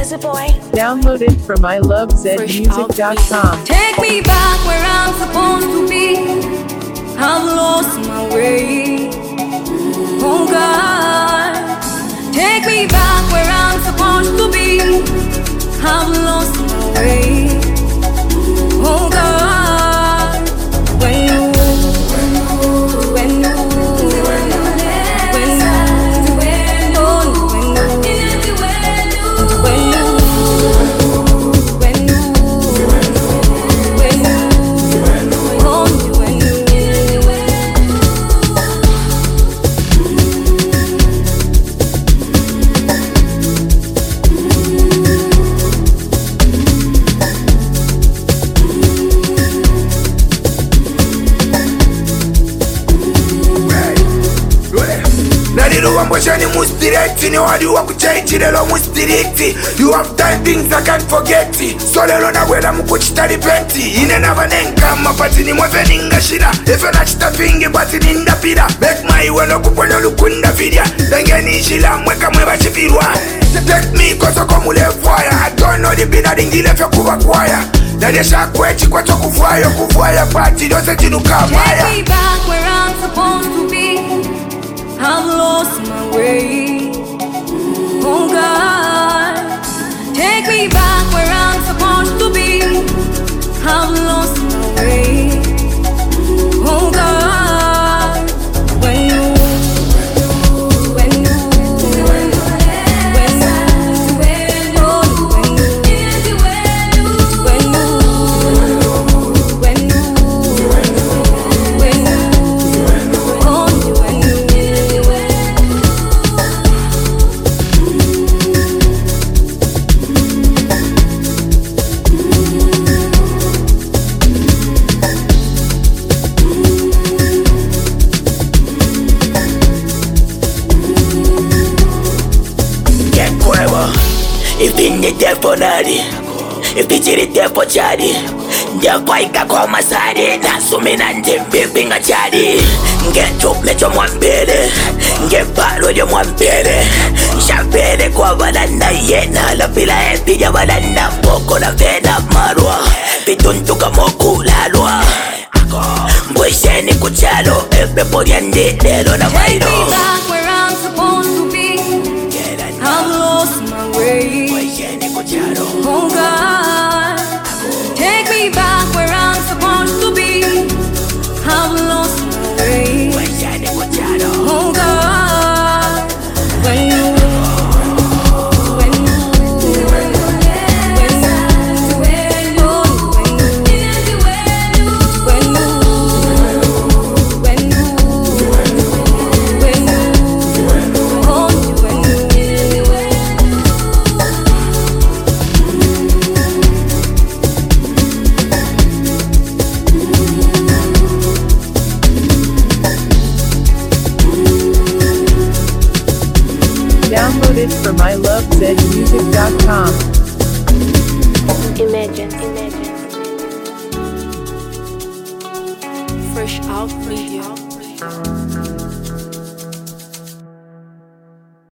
Jazzy boy. Downloaded from ilovezmusic.com. Take me back where I'm supposed to be. I've lost my way. Oh God, take me back where I'm supposed to be. I've lost my way. Oh God, when you Moshani mustireti ni wadi wa kuchaichilelo mustiriti. You have done things I can't forget. So lelo na wela mukuchita repenti. Ine nava nenka mapati ni mwefe ningashira. Efe na chita fingi bati nindapira. Make my welo kuponyo lukunda vidya. Denge nishila mweka mweba chifirwa. Take me koso komule fire. I don't know the bina dingile fya kuwa kwaya. Nadesha kwechi kwa cho kufwaya pati dose jinuka maya. Take me back where I'm supposed to be. I've lost my way. Oh God, take me back where I'm supposed to be. I've lost my way. Oh God, when you if in the deponari, if the chiri depochari, the paika koma sari, na sumina ndimbimbinga chari. Get up mecho mwambele, get paro yo mwambele. Shambele kwa walanda yena, la pila epi ya walanda poko la vena marwa. Pituntuka moku lalwa. Mbwesheni kuchalo, epe poriande lelo na vairo. Take me back where I'm supposed to be. I've lost my way. Oh God, take me back where I'm supposed to be. I've lost my way. Oh God, when you Downloaded from ilovezmusic.com. Imagine. Fresh out media.